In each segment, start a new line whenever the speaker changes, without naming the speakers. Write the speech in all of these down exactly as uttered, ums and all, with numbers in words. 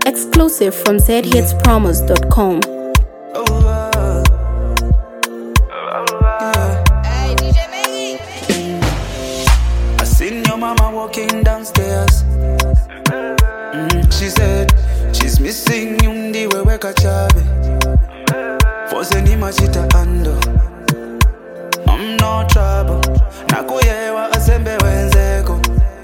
Exclusive from z hits promos dot com.
I seen your mama walking downstairs. Mm, she said she's missing you ndiwe kachabe. Forse ni machita ando. I'm no trouble. Nakuyewa asembe wenzeko.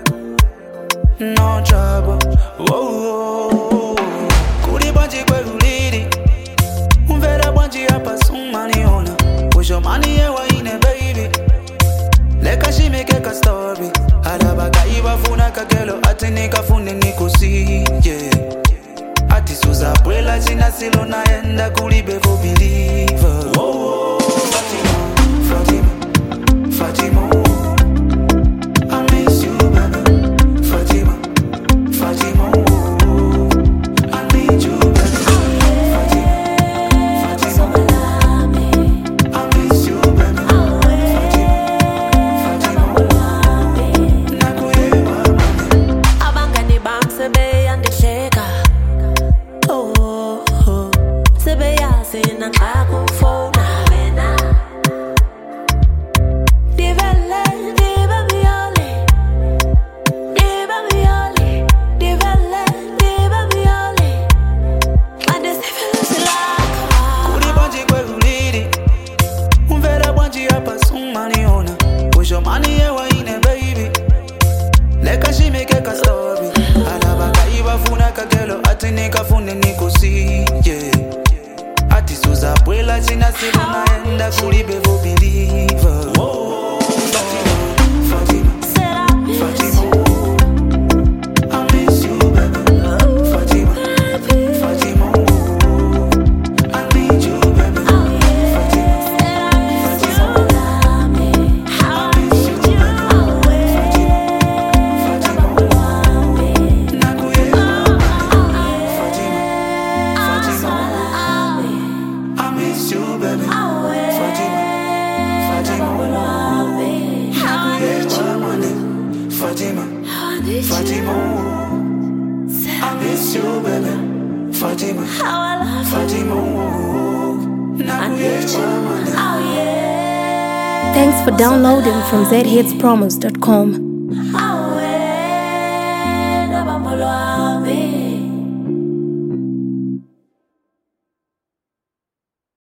No trouble. Whoa. Kuri banji kwe uliri. Umvera banji hapa sumani ona. Wisho mani yewa ine baby. Leka she make a story. Alabaka iba funa kagelo ati nikafune nikusi. Yeah. Ati suza pwela jina silo naenda kulibe for believer. Whoa. Fatima, Fatima, Fatima. I miss you, baby. Fatima, Fatima. I need you, baby. Fatima, Fatima. I miss you, baby. Fatima, Fatima. Nakuyewa, baby.
Abangani bam sebe yande sheka. Oh, oh. Sebe yase na ngako phone wena. Divele, diva miole. Diva miole. Divele, diva miole. Mande sebe silaka.
Kuri banji kwe uliri. Umvera banji hapa sumani ona. Wisho mani yewa ine baby. Leka she make a story. Alabaka iba funa kagelo ati nikafune nikusi. Yeah. Ati suza pwela jina silo naenda kulibe for believer. Whoa. Fatima, Fatima,
Said I miss
Fatima.
you.
I miss you, baby. Fatima, Fatima. I need you, baby. Fatima,
Said I miss you. Love me. How I
miss you,
need you.
Fatima,
Love me.
Nakuyewa, Fatima, Fatima.
Love me.
I miss you, baby. Fatima, Fatima.
Love me. How I need you.
Nakuyewa, money. Fatima,
How I need
Fatima.
you.
I miss you, baby. Fatima,
How I love you.
Fatima.
I need you.
Nakuyewa, money.
Oh yeah.
Thanks for downloading from z hits promos dot com.